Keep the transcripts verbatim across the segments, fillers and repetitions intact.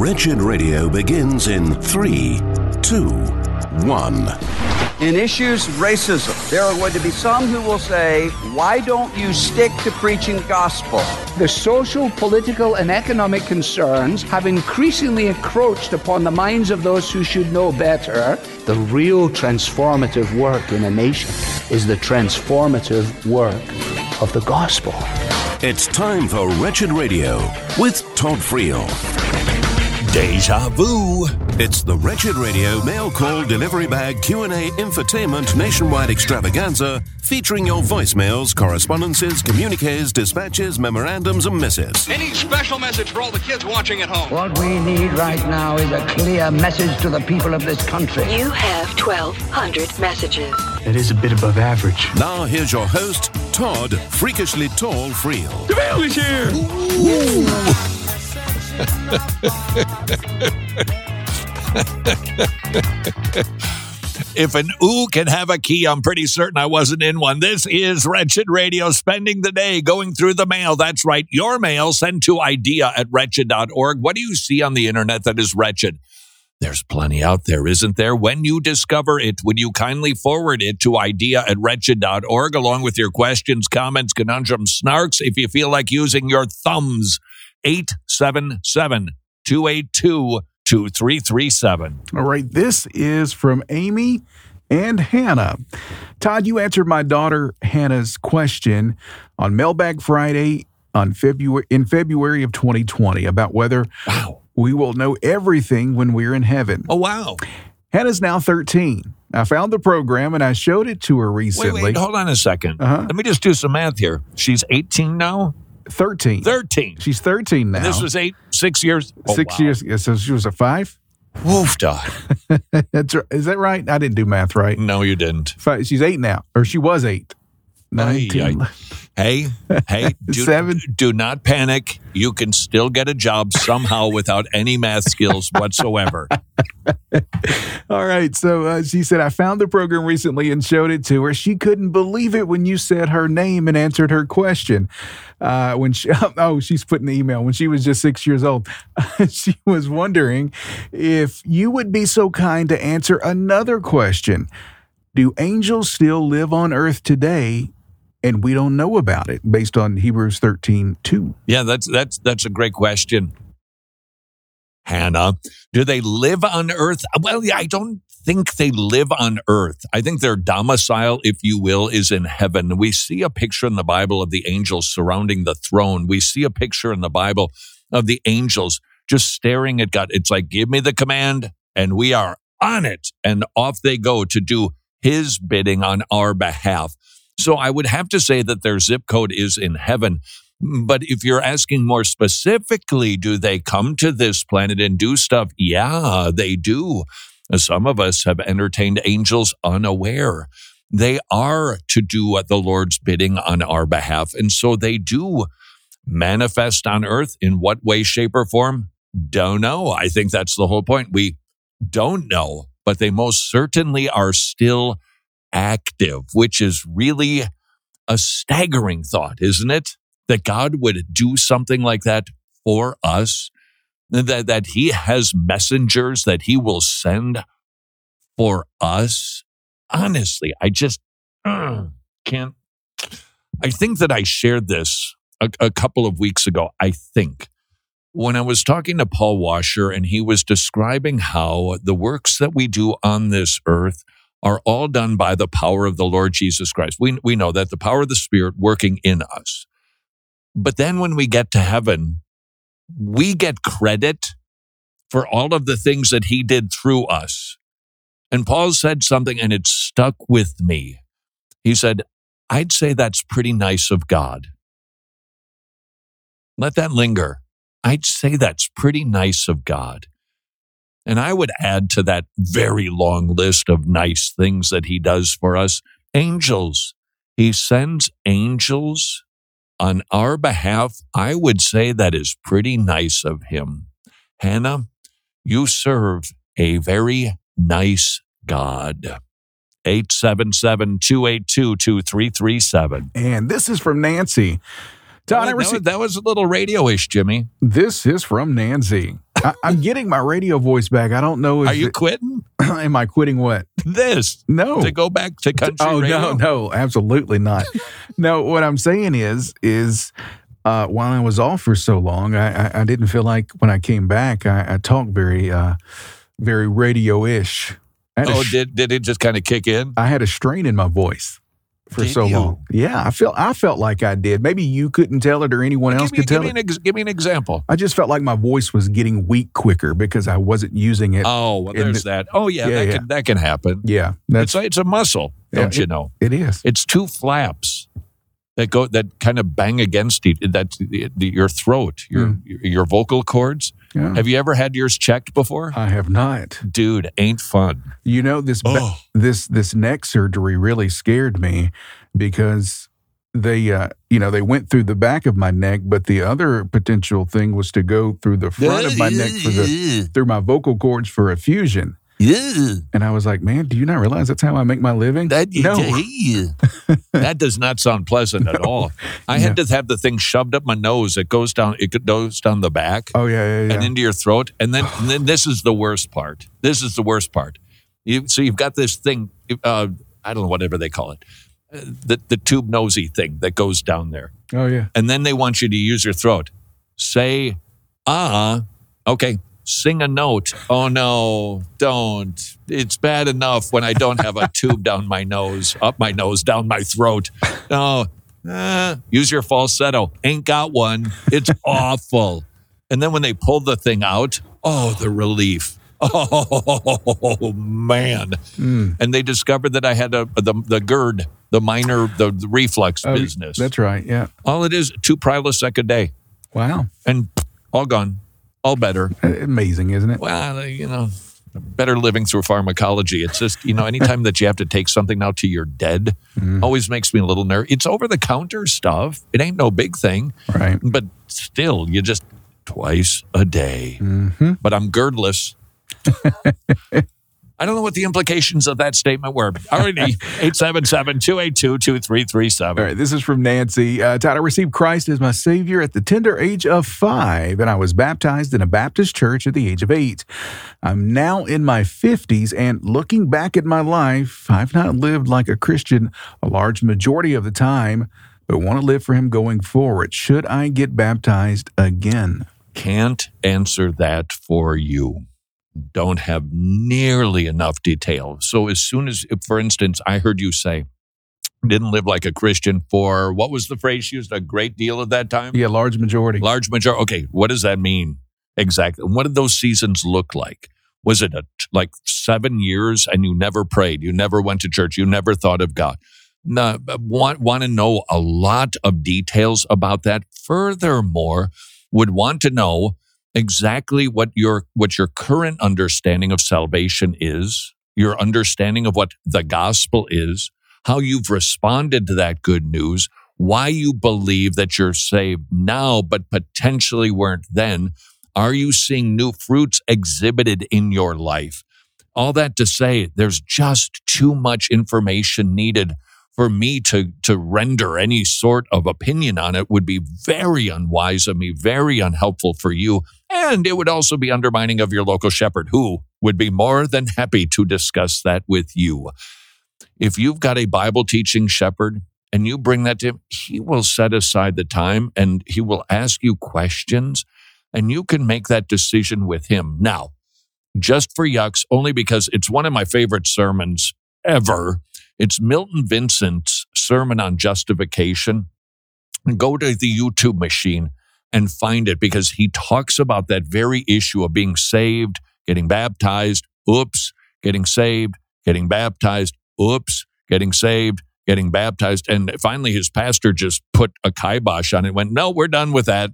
Wretched Radio begins in three, two, one. In issues of racism, there are going to be some who will say, why don't you stick to preaching gospel? The social, political, and economic concerns have increasingly encroached upon the minds of those who should know better. The real transformative work in a nation is the transformative work of the gospel. It's time for Wretched Radio with Todd Friel. Deja vu. It's the Wretched Radio mail call delivery bag Q and A infotainment nationwide extravaganza featuring your voicemails, correspondences, communiques, dispatches, memorandums, and missives. Any special message for all the kids watching at home? What we need right now is a clear message to the people of this country. You have twelve hundred messages. It is a bit above average. Now here's your host, Todd Freakishly Tall Friel. The mail is here. If an ooh can have a key, I'm pretty certain I wasn't in one. This is Wretched Radio, spending the day going through the mail. That's right, your mail sent to idea at wretched dot org. What do you see on the internet that is wretched? There's plenty out there, isn't there? When you discover it, would you kindly forward it to idea at wretched dot org along with your questions, comments, conundrums, snarks? If you feel like using your thumbs, eight seven seven, two eight two, two three three seven. All right, this is from Amy and Hannah. Todd, you answered my daughter Hannah's question on Mailbag Friday on February in February of twenty twenty about whether wow. we will know everything when we're in heaven. Oh, wow. Hannah's now thirteen. I found the program and I showed it to her recently. Wait, wait, hold on a second. Uh-huh. Let me just do some math here. She's eighteen now? thirteen. thirteen. She's thirteen now. And this was eight, six years? Oh, six wow. years. Yeah, so she was a five? Woof, Doc. That's right. Is that right? I didn't do math right. No, you didn't. Five, she's eight now. Or she was eight. nineteen. Hey, hey, do, Seven. do not panic. You can still get a job somehow without any math skills whatsoever. All right. So uh, she said, I found the program recently and showed it to her. She couldn't believe it when you said her name and answered her question. Uh, when she, oh, she's putting the email. When she was just six years old, she was wondering if you would be so kind to answer another question. Do angels still live on earth today? And we don't know about it based on Hebrews thirteen two. Yeah, that's that's that's a great question. Hannah, do they live on earth? Well, yeah, I don't think they live on earth. I think their domicile, if you will, is in heaven. We see a picture in the Bible of the angels surrounding the throne. We see a picture in the Bible of the angels just staring at God. It's like, give me the command, and we are on it. And off they go to do his bidding on our behalf. So I would have to say that their zip code is in heaven. But if you're asking more specifically, do they come to this planet and do stuff? Yeah, they do. Some of us have entertained angels unaware. They are to do what the Lord's bidding on our behalf. And so they do manifest on earth. In what way, shape, or form? Don't know. I think that's the whole point. We don't know, but they most certainly are still active, which is really a staggering thought, isn't it? That God would do something like that for us, that, that he has messengers that he will send for us. Honestly, I just uh, can't. I think that I shared this a, a couple of weeks ago, I think, when I was talking to Paul Washer, and he was describing how the works that we do on this earth are all done by the power of the Lord Jesus Christ. We, we know that the power of the Spirit working in us. But then when we get to heaven, we get credit for all of the things that he did through us. And Paul said something, and it stuck with me. He said, I'd say that's pretty nice of God. Let that linger. I'd say that's pretty nice of God. And I would add to that very long list of nice things that he does for us, angels. He sends angels on our behalf. I would say that is pretty nice of him. Hannah, you serve a very nice God. eight seven seven, two eight two, two three three seven. And this is from Nancy. Todd, that, ever that, see- was, that was a little radio-ish, Jimmy. This is from Nancy. I, I'm getting my radio voice back. I don't know if Are you it, quitting? Am I quitting what? This. No. To go back to country oh, radio? no, no, absolutely not. No, what I'm saying is, is uh, while I was off for so long, I, I, I didn't feel like when I came back, I, I talked very, uh, very radio-ish. I had a Oh, sh- did did it just kind of kick in? I had a strain in my voice for Did so you? long. Yeah, I felt I felt like I did. Maybe you couldn't tell it or anyone else Give me, could give, tell me it. an ex- give me an example. I just felt like my voice was getting weak quicker because I wasn't using it. Oh, well, in there's the- that. Oh, yeah, Yeah, that yeah. can that can happen. Yeah, It's that's a, it's a muscle, Yeah, don't you know? it is. It's two flaps that go that kind of bang against each. That's the, the, your throat, your, Mm. your your vocal cords. Yeah. Have you ever had yours checked before? I have not. Dude, ain't fun. You know, this ba- Oh. this this neck surgery really scared me because they uh, you know they went through the back of my neck, but the other potential thing was to go through the front of my neck for the through my vocal cords for a fusion. Yeah. And I was like, man, do you not realize that's how I make my living? That, no. that does not sound pleasant at all. I had to have the thing shoved up my nose. It goes down. It goes down the back Oh yeah, yeah, yeah. and into your throat. And then, and then this is the worst part. This is the worst part. You, so you've got this thing. Uh, I don't know, whatever they call it, uh, the the tube nosy thing that goes down there. oh yeah. And then they want you to use your throat. Say, ah, okay. Sing a note. Oh, no, don't. It's bad enough when I don't have a tube down my nose, up my nose, down my throat. No, uh, use your falsetto. Ain't got one. It's awful. And then when they pull the thing out, oh, the relief. Oh, man. Mm. And they discovered that I had a, the, the GERD, the minor, the, the reflux Oh, business. That's right. Yeah. All it is, two Prilosec a day. Wow. And all gone. All better. Amazing, isn't it? Well, you know, better living through pharmacology. It's just, you know, anytime that you have to take something now to your dead, Mm. always makes me a little nervous. It's over-the-counter stuff. It ain't no big thing. Right. But still, you just twice a day. Mm-hmm. But I'm GERDless. I don't know what the implications of that statement were. Alrighty, eight seven seven, two eight two, two three three seven. All right, this is from Nancy. Uh, Todd, I received Christ as my Savior at the tender age of five, and I was baptized in a Baptist church at the age of eight. I'm now in my fifties, and looking back at my life, I've not lived like a Christian a large majority of the time, but want to live for Him going forward. Should I get baptized again? Can't answer that for you. Don't have nearly enough detail. So as soon as, if, for instance, I heard you say, didn't live like a Christian for, what was the phrase used, a great deal of that time? Yeah, large majority. Large majority. Okay, what does that mean exactly? What did those seasons look like? Was it a, like seven years and you never prayed? You never went to church? You never thought of God? No, want, want to know a lot of details about that. Furthermore, would want to know exactly what your what your current understanding of salvation is, your understanding of what the gospel is, how you've responded to that good news, why you believe that you're saved now but potentially weren't then. Are you seeing new fruits exhibited in your life? All that to say, there's just too much information needed for me to, to render any sort of opinion on it. Would be very unwise of me, very unhelpful for you. And it would also be undermining of your local shepherd, who would be more than happy to discuss that with you. If you've got a Bible teaching shepherd and you bring that to him, he will set aside the time and he will ask you questions and you can make that decision with him. Now, just for yucks, only because it's one of my favorite sermons ever. It's Milton Vincent's sermon on justification. Go to the YouTube machine and find it because he talks about that very issue of being saved, getting baptized, oops, getting saved, getting baptized, oops, getting saved, getting baptized. And finally, his pastor just put a kibosh on it and went, no, we're done with that.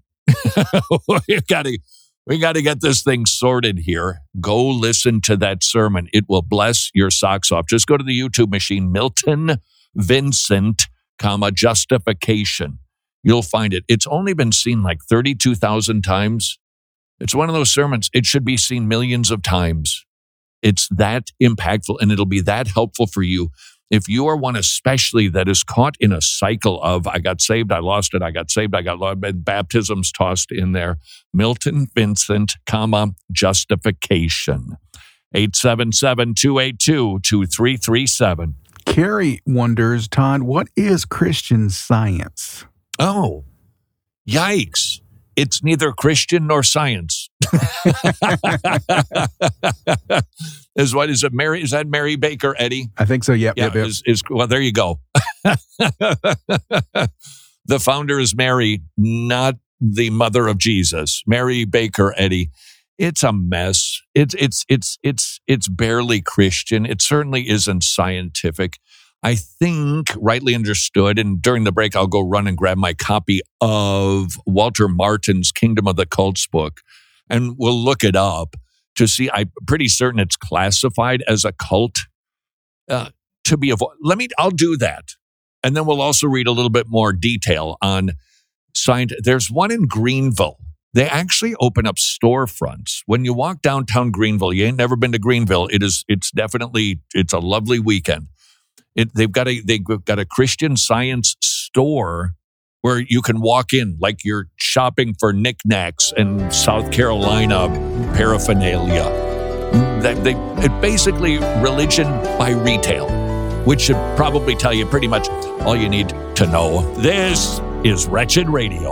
we got to we got to get this thing sorted here. Go listen to that sermon. It will bless your socks off. Just go to the YouTube machine, Milton Vincent, comma, justification. You'll find it. It's only been seen like thirty-two thousand times. It's one of those sermons. It should be seen millions of times. It's that impactful and it'll be that helpful for you If you are one especially that is caught in a cycle of, I got saved, I lost it, I got saved, I got lost, baptisms tossed in there, Milton Vincent, comma, justification. eight seven seven, two eight two, two three three seven. Carrie wonders, Todd, what is Christian Science? Oh, yikes. It's neither Christian nor science. Is what is it? Mary? Is that Mary Baker Eddy? I think so. Yep. Yeah. Yep, yep. Is, is well, there you go. The founder is Mary, not the mother of Jesus. Mary Baker Eddy. It's a mess. It's it's it's it's it's barely Christian. It certainly isn't scientific. I think, rightly understood, and during the break, I'll go run and grab my copy of Walter Martin's Kingdom of the Cults book, and we'll look it up to see. I'm pretty certain it's classified as a cult uh, to be avoided. Let me, I'll do that. And then we'll also read a little bit more detail on science. There's one in Greenville. They actually open up storefronts. When you walk downtown Greenville, you ain't never been to Greenville. It is, it's definitely, it's a lovely weekend. It, they've got a they've got a Christian Science store where you can walk in like you're shopping for knickknacks and South Carolina paraphernalia. That they it basically religion by retail, which should probably tell you pretty much all you need to know. This is Wretched Radio.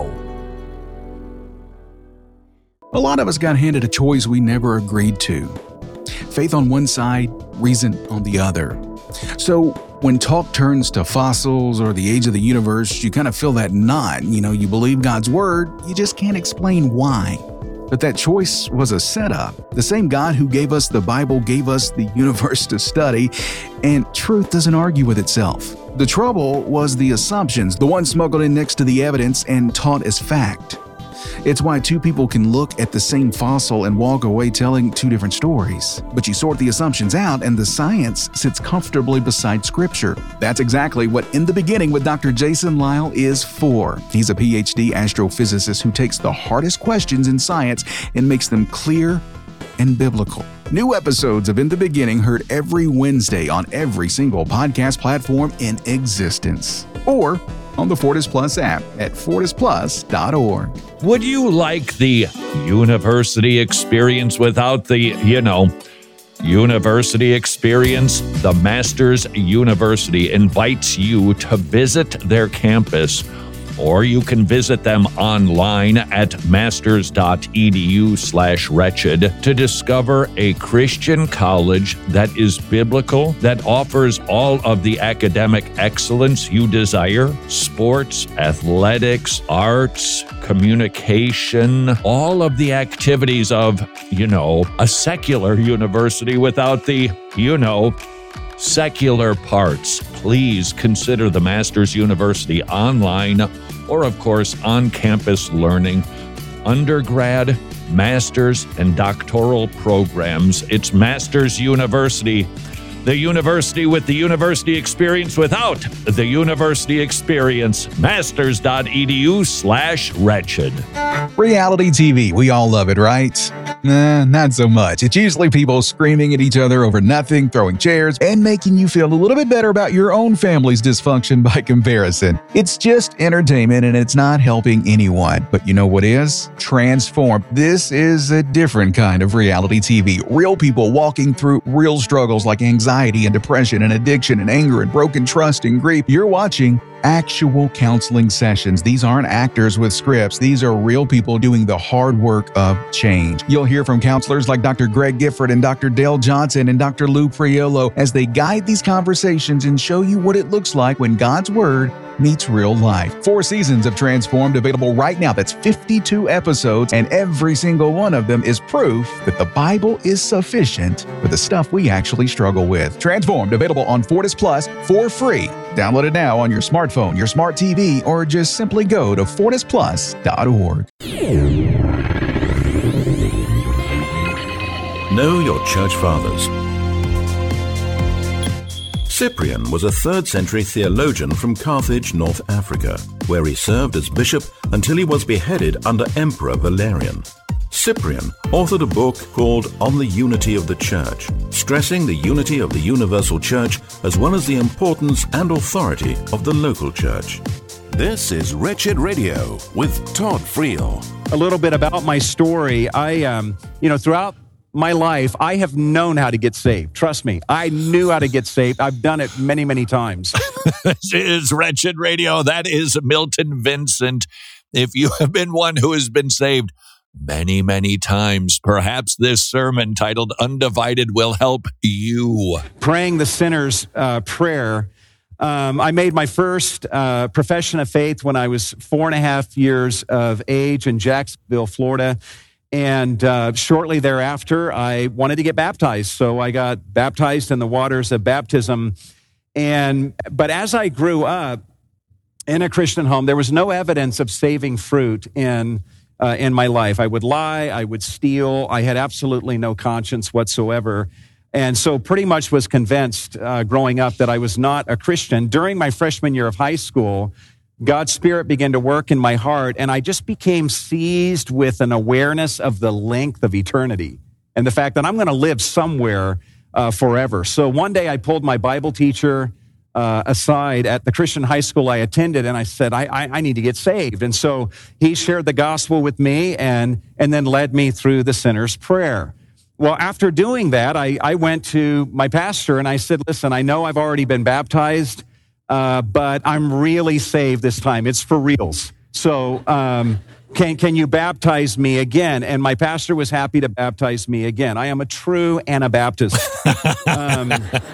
A lot of us got handed a choice we never agreed to. Faith on one side, reason on the other. So when talk turns to fossils or the age of the universe, you kind of feel that knot. You know, you believe God's word, you just can't explain why. But that choice was a setup. The same God who gave us the Bible gave us the universe to study, and truth doesn't argue with itself. The trouble was the assumptions, the ones smuggled in next to the evidence and taught as fact. It's why two people can look at the same fossil and walk away telling two different stories. But you sort the assumptions out and the science sits comfortably beside scripture. That's exactly what In the Beginning with Doctor Jason Lisle is for. He's a P H D astrophysicist who takes the hardest questions in science and makes them clear and biblical. New episodes of In the Beginning heard every Wednesday on every single podcast platform in existence. Or on the Fortis Plus app at fortis plus dot org. Would you like the university experience without the, you know, university experience? The Masters University invites you to visit their campus, or you can visit them online at masters.edu slash wretched to discover a Christian college that is biblical, that offers all of the academic excellence you desire, sports, athletics, arts, communication, all of the activities of, you know, a secular university without the, you know, secular parts. Please consider the Masters University online or, of course, on-campus learning, undergrad, master's, and doctoral programs. It's Masters University, the university with the university experience without the university experience. Masters.edu slash wretched. Reality T V, we all love it, right? Nah, not so much. It's usually people screaming at each other over nothing, throwing chairs, and making you feel a little bit better about your own family's dysfunction by comparison. It's just entertainment and it's not helping anyone. But you know what is? Transformed. This is a different kind of reality T V. Real people walking through real struggles like anxiety and depression and addiction and anger and broken trust and grief. You're watching actual counseling sessions. These aren't actors with scripts. These are real people doing the hard work of change. You'll hear from counselors like Doctor Greg Gifford and Doctor Dale Johnson and Doctor Lou Priolo as they guide these conversations and show you what it looks like when God's Word meets real life. Four seasons of Transformed available right now. That's fifty-two episodes, and every single one of them is proof that the Bible is sufficient for the stuff we actually struggle with. Transformed available on Fortis Plus for free. Download it now on your smartphone, your smart T V, or just simply go to fortis plus dot org. Know your church fathers. Cyprian was a third century theologian from Carthage, North Africa, where he served as bishop until he was beheaded under Emperor Valerian. Cyprian authored a book called On the Unity of the Church, stressing the unity of the universal church as well as the importance and authority of the local church. This is Wretched Radio with Todd Friel. A little bit about my story. I, um, you know, throughout my life, I have known how to get saved. Trust me, I knew how to get saved. I've done it many, many times. This is Wretched Radio. That is Milton Vincent. If you have been one who has been saved many, many times, perhaps this sermon titled Undivided will help you. Praying the sinner's uh, prayer. Um, I made my first uh, profession of faith when I was four and a half years of age in Jacksonville, Florida. And uh, shortly thereafter, I wanted to get baptized. So I got baptized in the waters of baptism. And but as I grew up in a Christian home, there was no evidence of saving fruit in uh, in my life. I would lie, I would steal. I had absolutely no conscience whatsoever. And so pretty much was convinced uh, growing up that I was not a Christian. During my freshman year of high school, God's Spirit began to work in my heart, and I just became seized with an awareness of the length of eternity and the fact that I'm going to live somewhere uh, forever. So one day I pulled my Bible teacher uh, aside at the Christian high school I attended, and I said, I, I, I need to get saved. And so he shared the gospel with me and, and then led me through the sinner's prayer. Well, after doing that, I, I went to my pastor and I said, listen, I know I've already been baptized, uh, but I'm really saved this time. It's for reals. So um, can, can you baptize me again? And my pastor was happy to baptize me again. I am a true Anabaptist. um,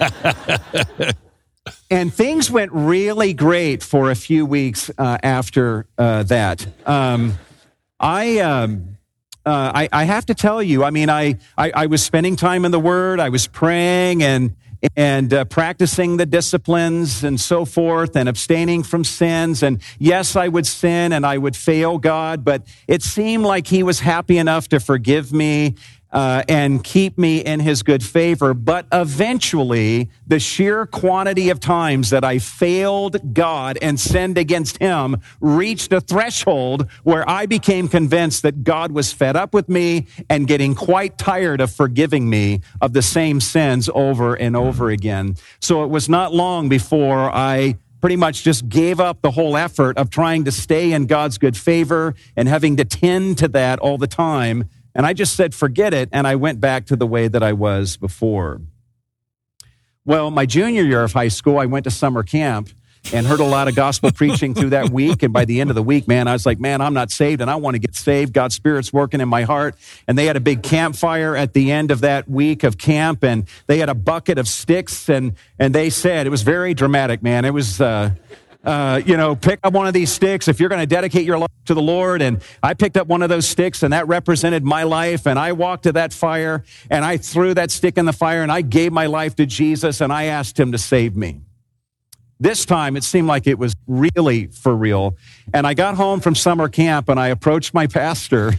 and things went really great for a few weeks uh, after uh, that. Um, I... Um, Uh, I, I have to tell you, I mean, I, I, I was spending time in the Word, I was praying and and uh, practicing the disciplines and so forth and abstaining from sins. And yes, I would sin and I would fail God, but it seemed like He was happy enough to forgive me uh, and keep me in His good favor. But eventually, the sheer quantity of times that I failed God and sinned against Him reached a threshold where I became convinced that God was fed up with me and getting quite tired of forgiving me of the same sins over and over again. So it was not long before I pretty much just gave up the whole effort of trying to stay in God's good favor and having to tend to that all the time. And I just said, forget it, and I went back to the way that I was before. Well, my junior year of high school, I went to summer camp and heard a lot of gospel preaching through that week. And by the end of the week, man, I was like, man, I'm not saved, and I want to get saved. God's Spirit's working in my heart. And they had a big campfire at the end of that week of camp, and they had a bucket of sticks, and and they said, it was very dramatic, man. It was... Uh, Uh, you know, pick up one of these sticks if you're going to dedicate your life to the Lord. And I picked up one of those sticks, and that represented my life. And I walked to that fire, and I threw that stick in the fire, and I gave my life to Jesus, and I asked Him to save me. This time, it seemed like it was really for real. And I got home from summer camp, and I approached my pastor.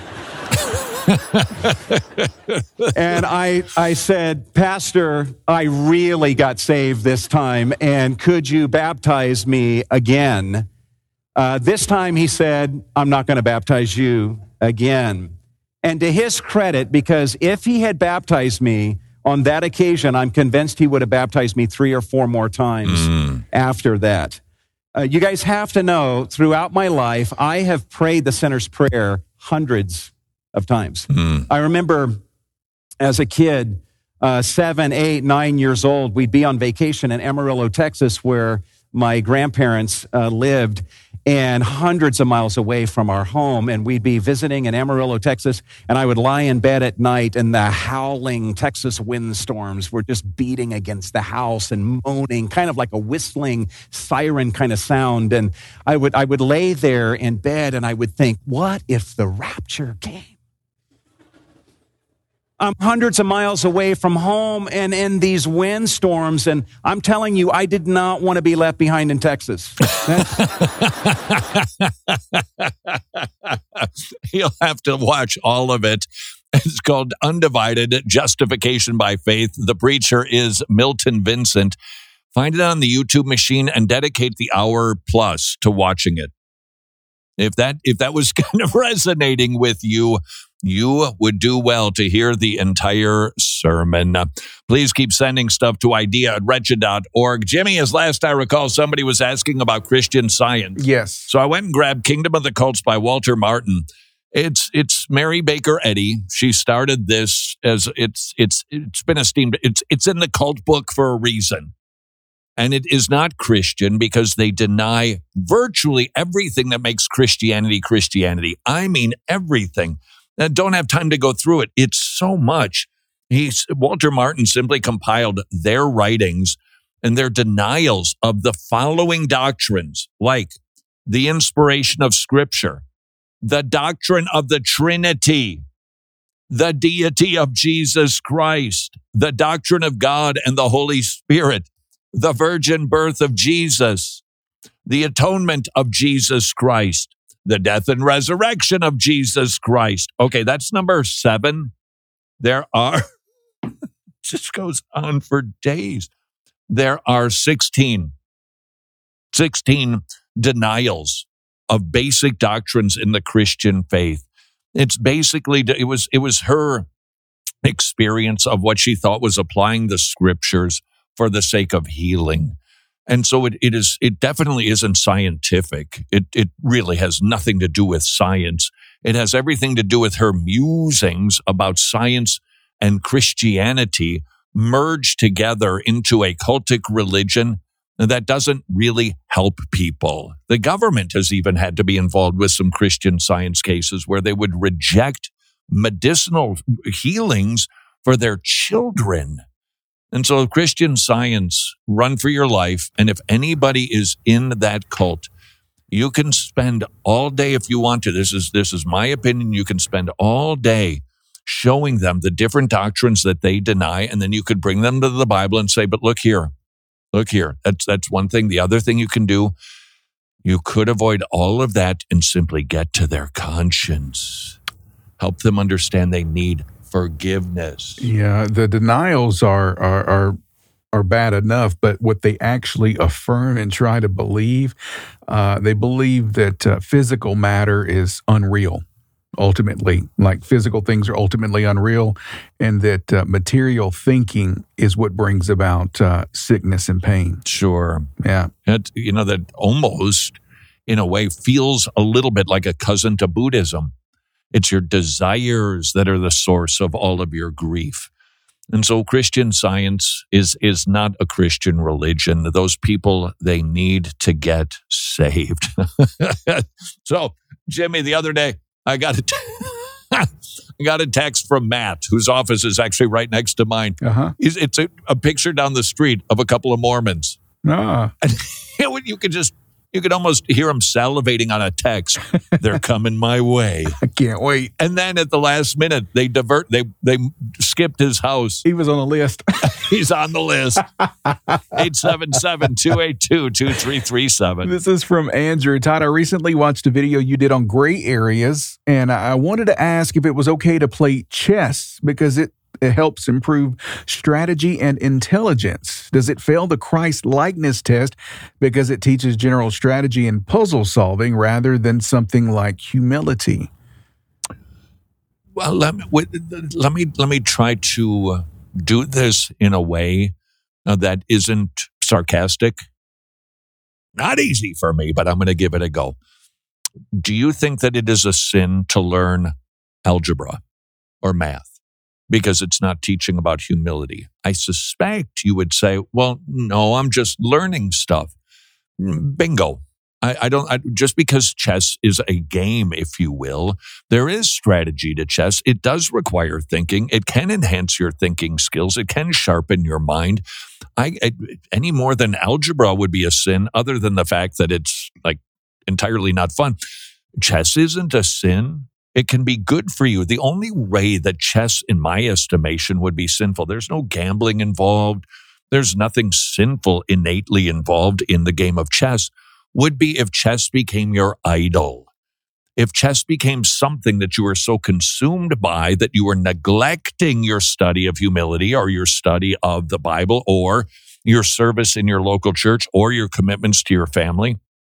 And I, I said, Pastor, I really got saved this time, and could you baptize me again? Uh, this time he said, I'm not going to baptize you again. And to his credit, because if he had baptized me on that occasion, I'm convinced he would have baptized me three or four more times mm. after that. Uh, you guys have to know, throughout my life, I have prayed the sinner's prayer hundreds of times. Mm. I remember as a kid, uh, seven, eight, nine years old, we'd be on vacation in Amarillo, Texas, where my grandparents uh, lived, and hundreds of miles away from our home. And we'd be visiting in Amarillo, Texas, and I would lie in bed at night, and the howling Texas windstorms were just beating against the house and moaning, kind of like a whistling siren kind of sound. And I would I would lay there in bed, and I would think, what if the rapture came? I'm hundreds of miles away from home and in these windstorms, and I'm telling you, I did not want to be left behind in Texas. You'll have to watch all of it. It's called Undivided, Justification by Faith. The preacher is Milton Vincent. Find it on the YouTube machine and dedicate the hour plus to watching it. If that if that was kind of resonating with you, you would do well to hear the entire sermon. Uh, please keep sending stuff to idea at wretched dot org. Jimmy, as last I recall, somebody was asking about Christian Science. Yes. So I went and grabbed Kingdom of the Cults by Walter Martin. It's it's Mary Baker Eddy. She started this as it's it's it's been esteemed. It's it's in the cult book for a reason. And it is not Christian because they deny virtually everything that makes Christianity Christianity. I mean, everything. I don't have time to go through it. It's so much. He's, Walter Martin simply compiled their writings and their denials of the following doctrines, like the inspiration of Scripture, the doctrine of the Trinity, the deity of Jesus Christ, the doctrine of God and the Holy Spirit, the virgin birth of Jesus, the atonement of Jesus Christ, the death and resurrection of Jesus Christ. Okay, that's number seven. There are, just goes on for days. There are sixteen, sixteen denials of basic doctrines in the Christian faith. It's basically, it was, it was her experience of what she thought was applying the scriptures for the sake of healing. And so it, it is, it definitely isn't scientific. It, it really has nothing to do with science. It has everything to do with her musings about science and Christianity merged together into a cultic religion that doesn't really help people. The government has even had to be involved with some Christian Science cases where they would reject medicinal healings for their children. And so Christian Science, run for your life. And if anybody is in that cult, you can spend all day if you want to. This is, this is my opinion. You can spend all day showing them the different doctrines that they deny. And then you could bring them to the Bible and say, but look here, look here. That's, that's one thing. The other thing you can do, you could avoid all of that and simply get to their conscience. Help them understand they need forgiveness. Yeah, the denials are, are are are bad enough, but what they actually affirm and try to believe, uh, they believe that uh, physical matter is unreal. Ultimately, like physical things are ultimately unreal, and that uh, material thinking is what brings about uh, sickness and pain. Sure. Yeah. It, you know, that almost in a way feels a little bit like a cousin to Buddhism. It's your desires that are the source of all of your grief. And so Christian Science is is not a Christian religion. Those people, they need to get saved. So, Jimmy, the other day, I got a, t- I got a text from Matt, whose office is actually right next to mine. Uh-huh. He's, it's a, a picture down the street of a couple of Mormons. Ah. And you could just... You could almost hear him salivating on a text. They're coming my way. I can't wait. And then at the last minute, they divert. They they skipped his house. He was on the list. He's on the list. eight seven seven, two eight two, two three three seven. This is from Andrew. Todd, I recently watched a video you did on gray areas, and I wanted to ask if it was okay to play chess because it It helps improve strategy and intelligence. Does it fail the Christ likeness test because it teaches general strategy and puzzle solving rather than something like humility? Well, let me let me let me try to do this in a way that isn't sarcastic. Not easy for me, but I'm going to give it a go. Do you think that it is a sin to learn algebra or math because it's not teaching about humility? I suspect you would say, well, no, I'm just learning stuff. Bingo. I, I don't, I, just because chess is a game, if you will, there is strategy to chess. It does require thinking. It can enhance your thinking skills. It can sharpen your mind. I, I any more than algebra would be a sin, other than the fact that it's like entirely not fun. Chess isn't a sin. It can be good for you. The only way that chess, in my estimation, would be sinful, there's no gambling involved. There's nothing sinful innately involved in the game of chess, would be if chess became your idol. If chess became something that you were so consumed by that you were neglecting your study of humility or your study of the Bible or your service in your local church or your commitments to your family.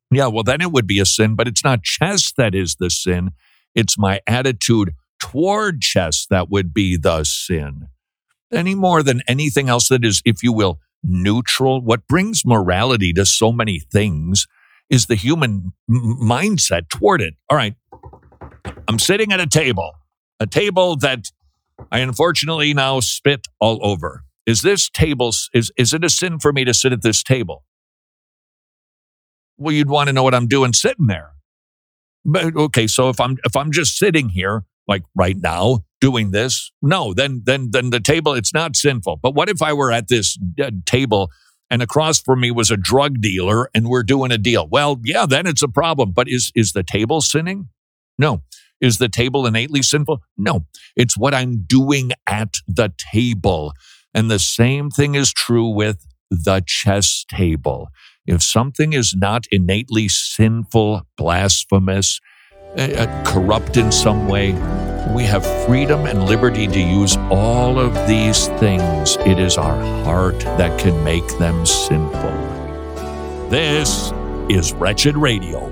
Yeah, well, then it would be a sin, but it's not chess that is the sin. It's my attitude toward chess that would be the sin. Any more than anything else that is, if you will, neutral. What brings morality to so many things is the human m- mindset toward it. All right, I'm sitting at a table, a table that I unfortunately now spit all over. Is this table, is, is it a sin for me to sit at this table? Well, you'd want to know what I'm doing sitting there. But okay, so if I'm if I'm just sitting here, like right now, doing this, no, then then then the table, it's not sinful. But what if I were at this uh, table and across from me was a drug dealer and we're doing a deal? Well, yeah, then it's a problem. But is is the table sinning? No. Is the table innately sinful? No. It's what I'm doing at the table. And the same thing is true with the chess table. If something is not innately sinful, blasphemous, uh, corrupt in some way, we have freedom and liberty to use all of these things. It is our heart that can make them sinful. This is Wretched Radio.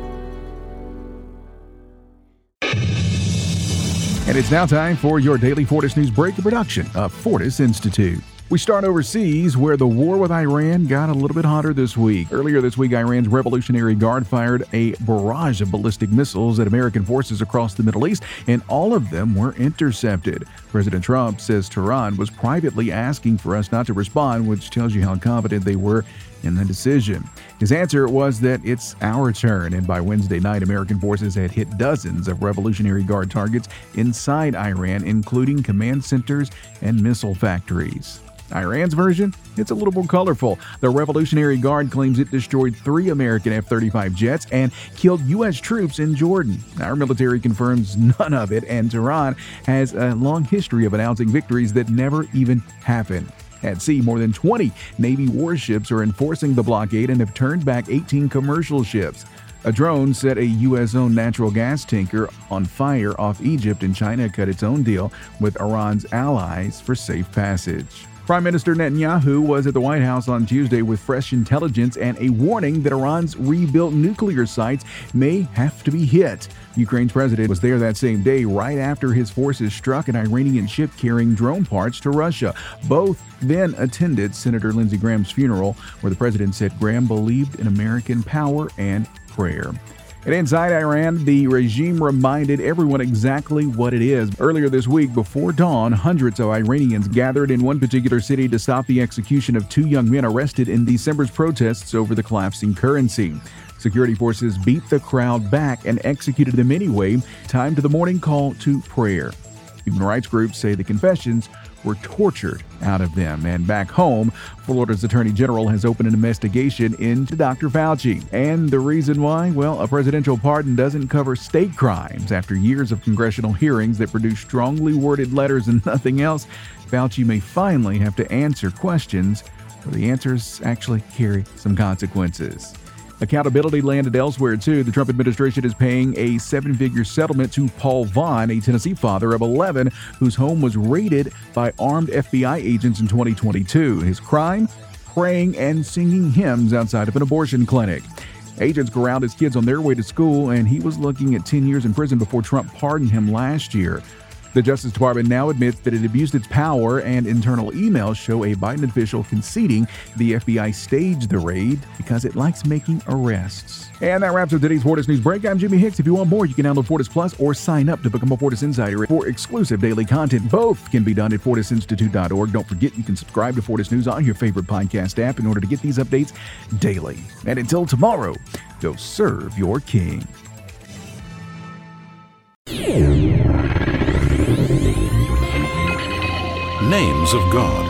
And it's now time for your daily Fortis News Break, a production of Fortis Institute. We start overseas, where the war with Iran got a little bit hotter this week. Earlier this week, Iran's Revolutionary Guard fired a barrage of ballistic missiles at American forces across the Middle East, and all of them were intercepted. President Trump says Tehran was privately asking for us not to respond, which tells you how confident they were in the decision. His answer was that it's our turn, and by Wednesday night, American forces had hit dozens of Revolutionary Guard targets inside Iran, including command centers and missile factories. Iran's version? It's a little more colorful. The Revolutionary Guard claims it destroyed three American F thirty-five jets and killed U S troops in Jordan. Our military confirms none of it, and Tehran has a long history of announcing victories that never even happen. At sea, more than twenty Navy warships are enforcing the blockade and have turned back eighteen commercial ships. A drone set a U S-owned natural gas tanker on fire off Egypt, and China cut its own deal with Iran's allies for safe passage. Prime Minister Netanyahu was at the White House on Tuesday with fresh intelligence and a warning that Iran's rebuilt nuclear sites may have to be hit. Ukraine's president was there that same day, right after his forces struck an Iranian ship carrying drone parts to Russia. Both then attended Senator Lindsey Graham's funeral, where the president said Graham believed in American power and prayer. And inside Iran, the regime reminded everyone exactly what it is. Earlier this week, before dawn, hundreds of Iranians gathered in one particular city to stop the execution of two young men arrested in December's protests over the collapsing currency. Security forces beat the crowd back and executed them anyway, timed to the morning call to prayer. Human rights groups say the confessions were tortured out of them. And back home, Florida's Attorney General has opened an investigation into Doctor Fauci. And the reason why? Well, a presidential pardon doesn't cover state crimes. After years of congressional hearings that produce strongly worded letters and nothing else, Fauci may finally have to answer questions where the answers actually carry some consequences. Accountability landed elsewhere, too. The Trump administration is paying a seven-figure settlement to Paul Vaughn, a Tennessee father of eleven, whose home was raided by armed F B I agents in twenty twenty-two. His crime? Praying and singing hymns outside of an abortion clinic. Agents corralled his kids on their way to school, and he was looking at ten years in prison before Trump pardoned him last year. The Justice Department now admits that it abused its power, and internal emails show a Biden official conceding the F B I staged the raid because it likes making arrests. And that wraps up today's Fortis News Break. I'm Jimmy Hicks. If you want more, you can download Fortis Plus or sign up to become a Fortis Insider for exclusive daily content. Both can be done at fortis institute dot org. Don't forget, you can subscribe to Fortis News on your favorite podcast app in order to get these updates daily. And until tomorrow, go serve your king. Names of God.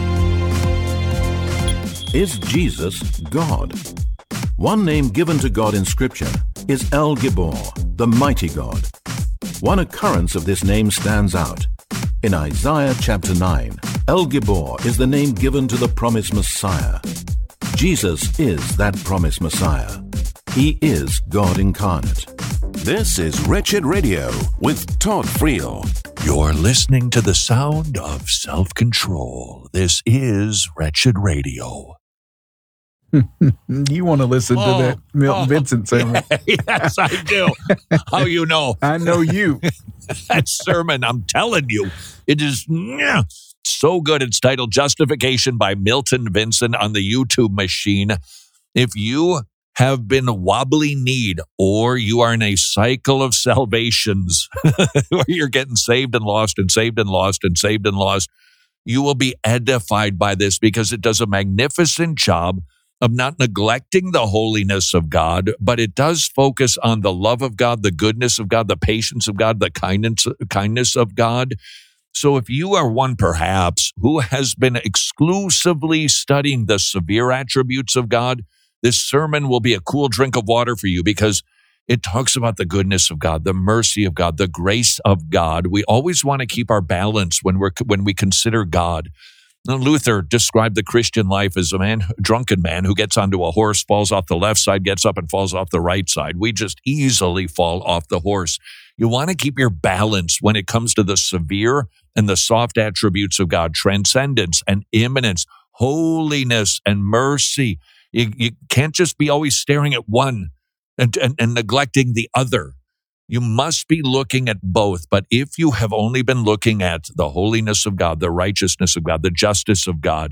Is Jesus God? One name given to God in Scripture is El Gibor, the mighty God. One occurrence of this name stands out. In Isaiah chapter nine, El Gibor is the name given to the promised Messiah. Jesus is that promised Messiah. He is God incarnate. This is Wretched Radio with Todd Friel. You're listening to the sound of self-control. This is Wretched Radio. You want to listen Oh, to that Milton oh, Vincent sermon? Yes, I do. How you know? I know you. That sermon, I'm telling you, it is yeah, so good. It's titled Justification by Milton Vincent on the YouTube machine. If you have been wobbly kneed or you are in a cycle of salvations where you're getting saved and lost and saved and lost and saved and lost, you will be edified by this because it does a magnificent job of not neglecting the holiness of God, but it does focus on the love of God, the goodness of God, the patience of God, the kindness, kindness of God. So if you are one perhaps who has been exclusively studying the severe attributes of God, this sermon will be a cool drink of water for you because it talks about the goodness of God, the mercy of God, the grace of God. We always want to keep our balance when we're when we consider God. Now, Luther described the Christian life as a man, a drunken man who gets onto a horse, falls off the left side, gets up and falls off the right side. We just easily fall off the horse. You want to keep your balance when it comes to the severe and the soft attributes of God, transcendence and immanence, holiness and mercy. You, you can't just be always staring at one and, and, and neglecting the other. You must be looking at both. But if you have only been looking at the holiness of God, the righteousness of God, the justice of God,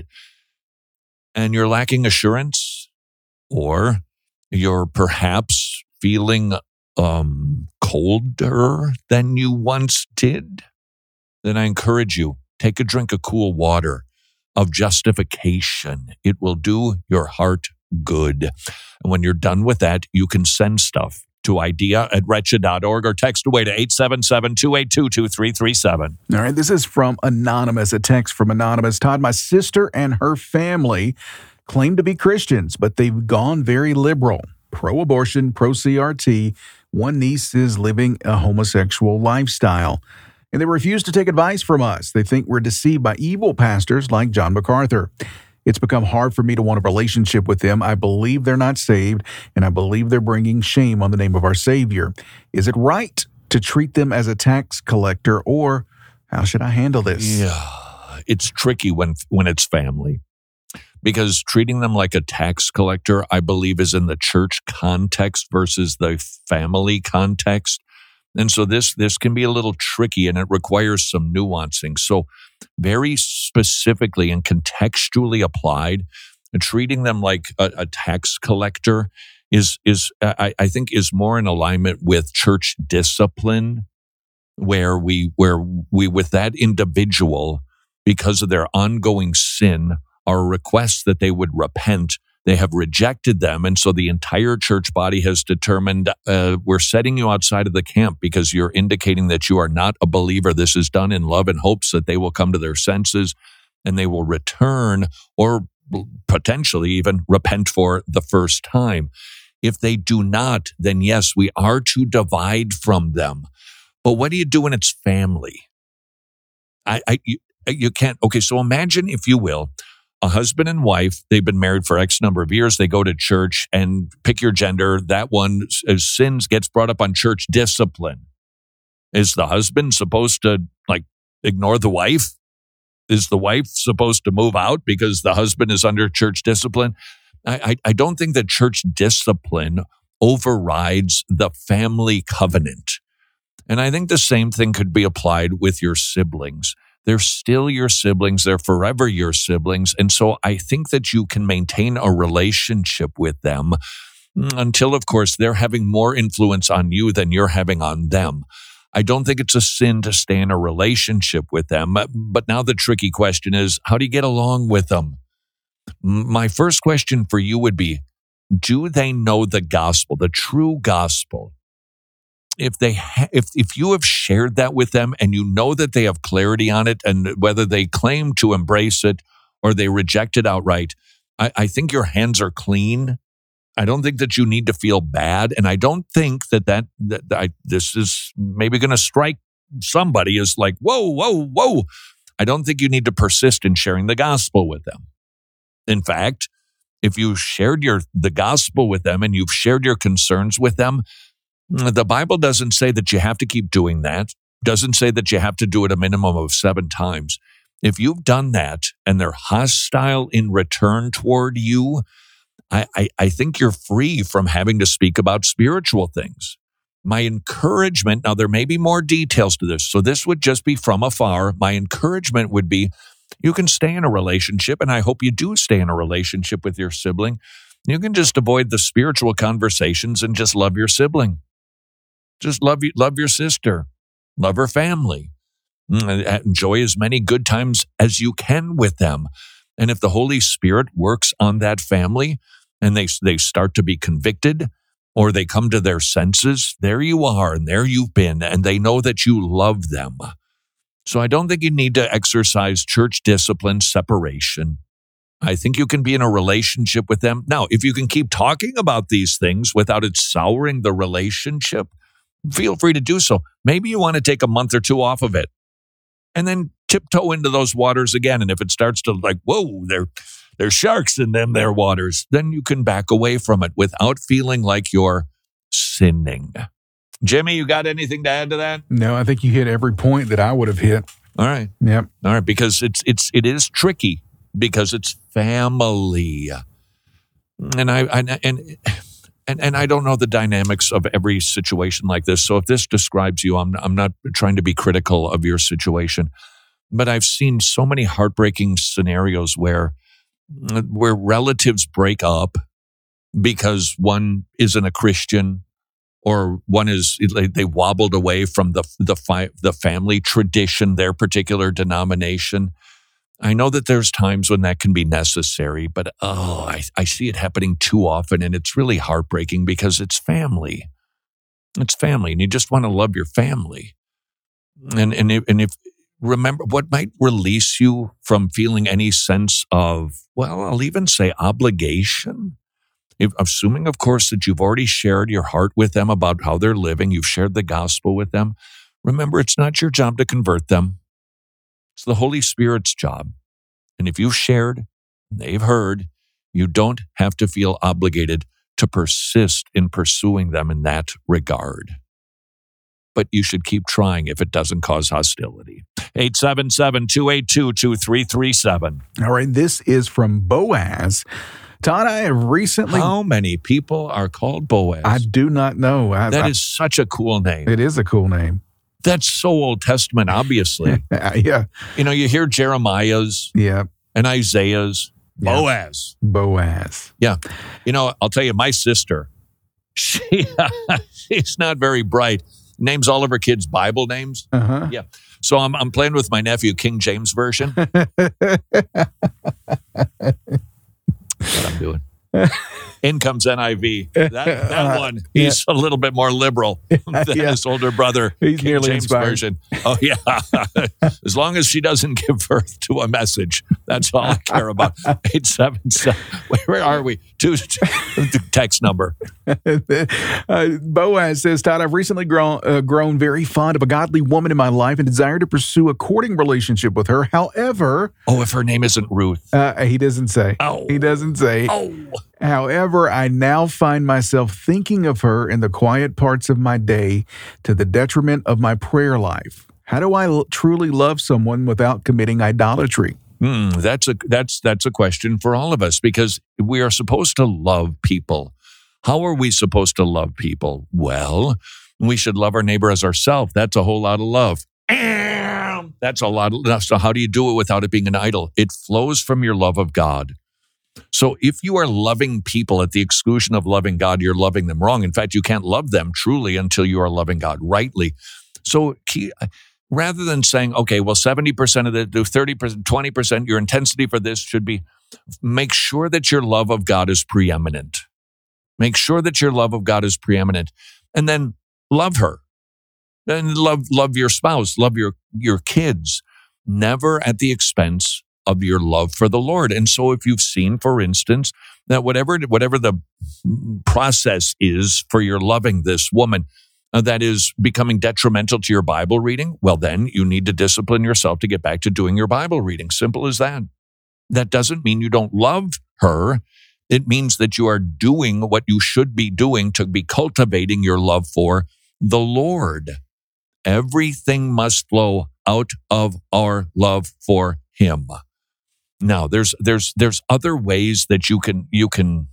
and you're lacking assurance, or you're perhaps feeling um, colder than you once did, then I encourage you, take a drink of cool water of justification. It will do your heart good. And when you're done with that, you can send stuff to idea at wretched dot org or text away to eight seven seven, two eight two, two three three seven. All right, this is from Anonymous, a text from Anonymous. Todd, my sister and her family claim to be Christians, but they've gone very liberal, pro-abortion, pro-C R T. One niece is living a homosexual lifestyle, and they refuse to take advice from us. They think we're deceived by evil pastors like John MacArthur. It's become hard for me to want a relationship with them. I believe they're not saved, and I believe they're bringing shame on the name of our Savior. Is it right to treat them as a tax collector, or how should I handle this? Yeah, it's tricky when when it's family, because treating them like a tax collector, I believe, is in the church context versus the family context. And so this this can be a little tricky, and it requires some nuancing. So very specifically and contextually applied, treating them like a, a tax collector is, is I, I think, is more in alignment with church discipline, where we, where we, with that individual, because of their ongoing sin, our request that they would repent. They have rejected them, and so the entire church body has determined, uh, we're setting you outside of the camp because you're indicating that you are not a believer. This is done in love and hopes that they will come to their senses and they will return, or potentially even repent for the first time. If they do not, then yes, we are to divide from them. But what do you do when it's family? I, I you, you can't. Okay, so imagine, if you will, a husband and wife, they've been married for X number of years. They go to church, and pick your gender. That one, as sins, gets brought up on church discipline. Is the husband supposed to like ignore the wife? Is the wife supposed to move out because the husband is under church discipline? I, I, I don't think that church discipline overrides the family covenant. And I think the same thing could be applied with your siblings. They're still your siblings. They're forever your siblings. And so I think that you can maintain a relationship with them until, of course, they're having more influence on you than you're having on them. I don't think it's a sin to stay in a relationship with them. But now the tricky question is, how do you get along with them? My first question for you would be, do they know the gospel, the true gospel? If they, ha- if if you have shared that with them and you know that they have clarity on it, and whether they claim to embrace it or they reject it outright, I, I think your hands are clean. I don't think that you need to feel bad, and I don't think that that, that, that I, this is maybe going to strike somebody as like, whoa, whoa, whoa. I don't think you need to persist in sharing the gospel with them. In fact, if you shared your the gospel with them and you've shared your concerns with them, the Bible doesn't say that you have to keep doing that. Doesn't say that you have to do it a minimum of seven times. If you've done that and they're hostile in return toward you, I, I, I think you're free from having to speak about spiritual things. My encouragement, now there may be more details to this, so this would just be from afar. My encouragement would be, you can stay in a relationship, and I hope you do stay in a relationship with your sibling. You can just avoid the spiritual conversations and just love your sibling. Just love you, love your sister, love her family. Enjoy as many good times as you can with them. And if the Holy Spirit works on that family and they, they start to be convicted or they come to their senses, there you are and there you've been, and they know that you love them. So I don't think you need to exercise church discipline separation. I think you can be in a relationship with them. Now, if you can keep talking about these things without it souring the relationship, feel free to do so. Maybe you want to take a month or two off of it and then tiptoe into those waters again. And if it starts to like, whoa, there, there's sharks in them, their waters, then you can back away from it without feeling like you're sinning. Jimmy, you got anything to add to that? No, I think you hit every point that I would have hit. All right. Yep. All right. Because it's, it's, it is tricky because it's family. And I, I and, and, and I don't know the dynamics of every situation like this. So if this describes you, I'm, I'm not trying to be critical of your situation, but I've seen so many heartbreaking scenarios where, where relatives break up because one isn't a Christian, or one is, they wobbled away from the the fi- the family tradition, their particular denomination. I know that there's times when that can be necessary, but oh, I, I see it happening too often, and it's really heartbreaking because it's family. It's family, and you just want to love your family. And and if, and if remember, what might release you from feeling any sense of, well, I'll even say obligation. If, assuming, of course, that you've already shared your heart with them about how they're living, you've shared the gospel with them. Remember, it's not your job to convert them. It's the Holy Spirit's job. And if you've shared and they've heard, you don't have to feel obligated to persist in pursuing them in that regard. But you should keep trying if it doesn't cause hostility. eight seven seven, two eight two, two three three seven. All right, this is from Boaz. Todd, I have recently... How many people are called Boaz? I do not know. I, that I, is such a cool name. It is a cool name. That's so Old Testament, obviously. Yeah. You know, you hear Jeremiah's yeah. and Isaiah's. Yeah. Boaz. Boaz. Yeah. You know, I'll tell you, my sister, she she's not very bright. Names all of her kids Bible names. Uh-huh. Yeah. So I'm I'm playing with my nephew, King James Version. What I'm doing. In comes N I V. That, that one, he's yeah. a little bit more liberal than yeah. his older brother, he's King nearly James inspired. Version. Oh, yeah. As long as she doesn't give birth to a message, that's all I care about. eight seven seven. Where are we? Two, text number. uh, Boaz says, Todd, I've recently grown, uh, grown very fond of a godly woman in my life and desire to pursue a courting relationship with her. However... Oh, if her name isn't Ruth. Uh, he doesn't say. Oh. He doesn't say. Oh. However, I now find myself thinking of her in the quiet parts of my day to the detriment of my prayer life. How do I l- truly love someone without committing idolatry? Hmm, that's a that's that's a question for all of us, because we are supposed to love people. How are we supposed to love people? Well, we should love our neighbor as ourselves. That's a whole lot of love. That's a lot of, so how do you do it without it being an idol? It flows from your love of God. So if you are loving people at the exclusion of loving God, you're loving them wrong. In fact, you can't love them truly until you are loving God rightly. So rather than saying, okay, well, seventy percent of the, do thirty percent, twenty percent, your intensity for this should be, make sure that your love of God is preeminent. Make sure that your love of God is preeminent. And then love her. Then love, love your spouse, love your, your kids, never at the expense of your love for the Lord. And so if you've seen, for instance, that whatever whatever the process is for your loving this woman uh, that is becoming detrimental to your Bible reading, well, then you need to discipline yourself to get back to doing your Bible reading. Simple as that. That doesn't mean you don't love her. It means that you are doing what you should be doing to be cultivating your love for the Lord. Everything must flow out of our love for Him. Now, there's there's there's other ways that you can you can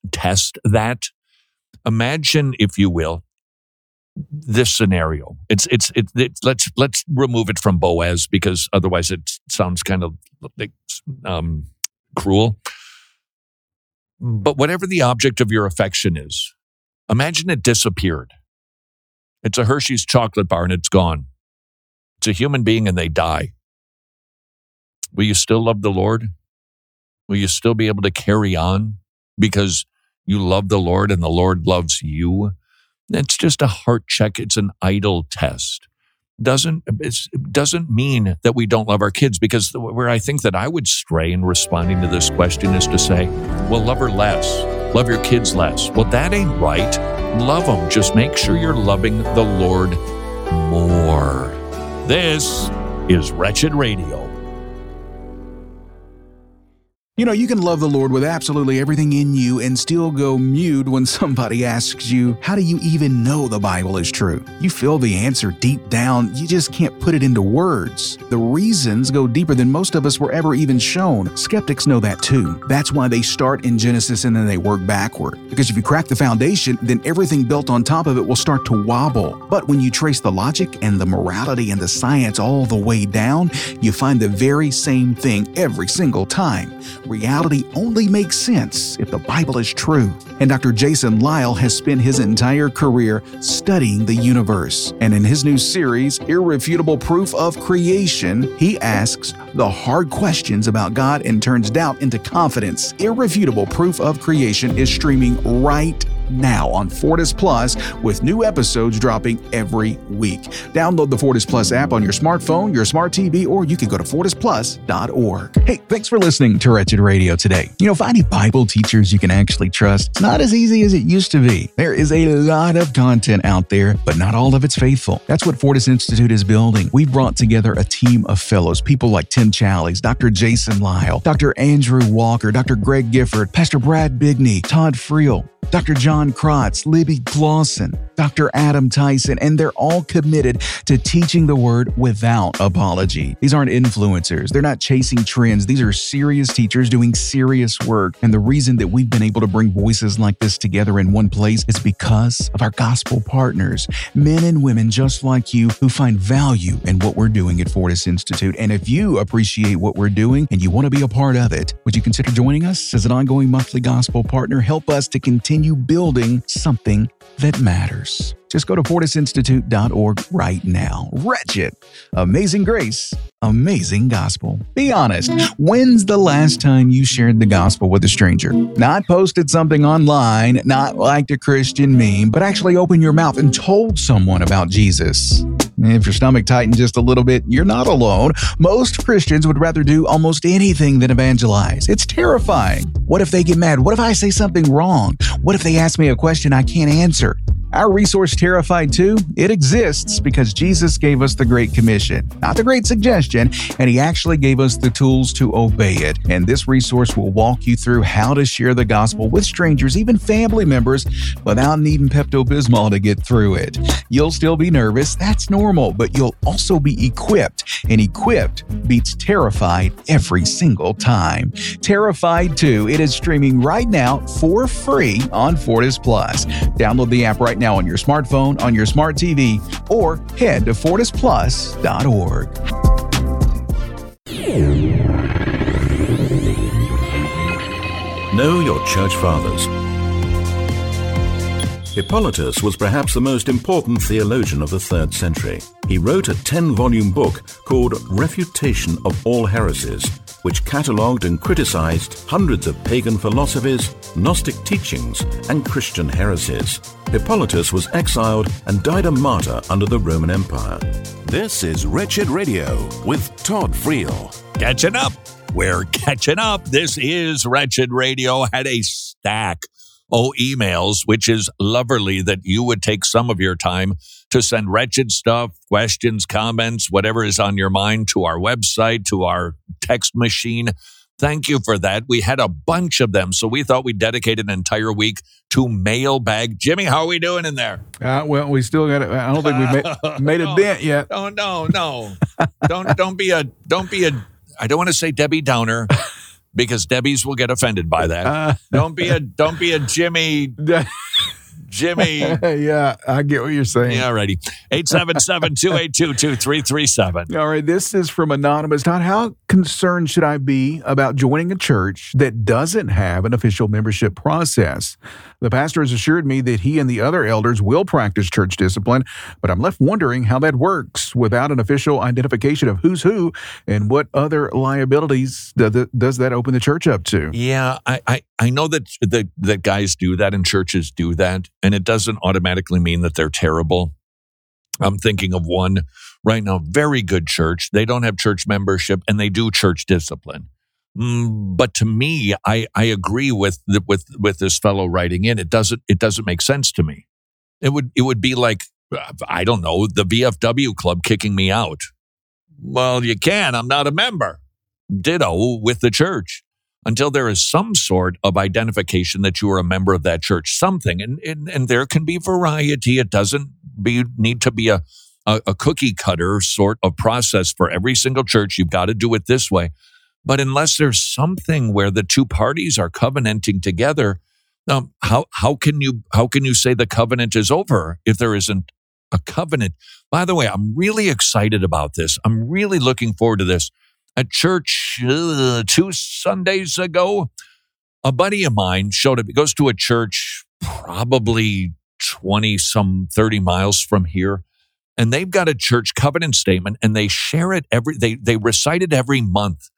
test that. Imagine, if you will, this scenario. It's it's it, it. Let's let's remove it from Boaz because otherwise it sounds kind of like um, cruel. But whatever the object of your affection is, imagine it disappeared. It's a Hershey's chocolate bar and it's gone. It's a human being and they die. Will you still love the Lord? Will you still be able to carry on because you love the Lord and the Lord loves you? It's just a heart check. It's an idle test. Doesn't it doesn't mean that we don't love our kids, because where I think that I would stray in responding to this question is to say, well, love her less. Love your kids less. Well, that ain't right. Love them. Just make sure you're loving the Lord more. This is Wretched Radio. You know, you can love the Lord with absolutely everything in you and still go mute when somebody asks you, how do you even know the Bible is true? You feel the answer deep down, you just can't put it into words. The reasons go deeper than most of us were ever even shown. Skeptics know that too. That's why they start in Genesis and then they work backward. Because if you crack the foundation, then everything built on top of it will start to wobble. But when you trace the logic and the morality and the science all the way down, you find the very same thing every single time. Reality only makes sense if the Bible is true. And Doctor Jason Lisle has spent his entire career studying the universe. And in his new series, Irrefutable Proof of Creation, he asks the hard questions about God and turns doubt into confidence. Irrefutable Proof of Creation is streaming right now on Fortis Plus, with new episodes dropping every week. Download the Fortis Plus app on your smartphone, your smart T V, or you can go to fortis plus dot org. Hey, thanks for listening to Wretched Radio today. You know, finding Bible teachers you can actually trust, it's not as easy as it used to be. There is a lot of content out there, but not all of it's faithful. That's what Fortis Institute is building. We've brought together a team of fellows, people like Tim Challies, Doctor Jason Lisle, Doctor Andrew Walker, Doctor Greg Gifford, Pastor Brad Bigney, Todd Friel, Doctor John Krotz, Libby Clausen, Doctor Adam Tyson, and they're all committed to teaching the Word without apology. These aren't influencers. They're not chasing trends. These are serious teachers doing serious work. And the reason that we've been able to bring voices like this together in one place is because of our gospel partners, men and women just like you who find value in what we're doing at Fortis Institute. And if you appreciate what we're doing and you want to be a part of it, would you consider joining us as an ongoing monthly gospel partner? Help us to continue building something that matters. Just go to fortis institute dot org right now. Wretched, amazing grace, amazing gospel. Be honest. When's the last time you shared the gospel with a stranger? Not posted something online, not liked a Christian meme, but actually opened your mouth and told someone about Jesus. If your stomach tightened just a little bit, you're not alone. Most Christians would rather do almost anything than evangelize. It's terrifying. What if they get mad? What if I say something wrong? What if they ask me a question I can't answer? Our resource, Terrified two, it exists because Jesus gave us the Great Commission, not the Great Suggestion, and He actually gave us the tools to obey it. And this resource will walk you through how to share the gospel with strangers, even family members, without needing Pepto-Bismol to get through it. You'll still be nervous, that's normal, but you'll also be equipped, and equipped beats terrified every single time. Terrified two, it is streaming right now for free on Fortis Plus. Download the app right now on your smartphone, on your smart T V, or head to fortis plus dot org. Know your church fathers. Hippolytus was perhaps the most important theologian of the third century. He wrote a ten-volume book called Refutation of All Heresies, which catalogued and criticized hundreds of pagan philosophies, Gnostic teachings, and Christian heresies. Hippolytus was exiled and died a martyr under the Roman Empire. This is Wretched Radio with Todd Friel. Catching up. We're catching up. This is Wretched Radio. Had a stack of emails, which is lovely that you would take some of your time to send wretched stuff, questions, comments, whatever is on your mind to our website, to our text machine. Thank you for that. We had a bunch of them, so we thought we'd dedicate an entire week to mailbag. Jimmy, how are we doing in there? Uh, well, we still got it. I don't think we've made, made a dent yet. Oh, no, no. don't, don't be a, don't be a, I don't want to say Debbie Downer, because Debbie's will get offended by that. Uh, don't be a don't be a Jimmy. Jimmy. Yeah, I get what you're saying. Yeah, righty. eight seven seven, two eight two, two three three seven. All right, this is from Anonymous. Todd, how concerned should I be about joining a church that doesn't have an official membership process? The pastor has assured me that he and the other elders will practice church discipline, but I'm left wondering how that works without an official identification of who's who and what other liabilities does that open the church up to? Yeah, I, I, I know that, that, that guys do that and churches do that, and it doesn't automatically mean that they're terrible. I'm thinking of one right now, very good church. They don't have church membership and they do church discipline. Mm, but to me, I, I agree with the, with with this fellow writing in. It doesn't it doesn't make sense to me. It would it would be like, I don't know, the V F W club kicking me out. Well, you can. I'm not a member. Ditto with the church. Until there is some sort of identification that you are a member of that church, something, and and, and there can be variety. It doesn't be need to be a, a a cookie cutter sort of process for every single church. You've got to do it this way. But unless there's something where the two parties are covenanting together, um, how how can you how can you say the covenant is over if there isn't a covenant? By the way, I'm really excited about this. I'm really looking forward to this. At church uh, two Sundays ago, a buddy of mine showed up. He goes to a church probably twenty some thirty miles from here, and they've got a church covenant statement, and they share it every. They they recite it every month,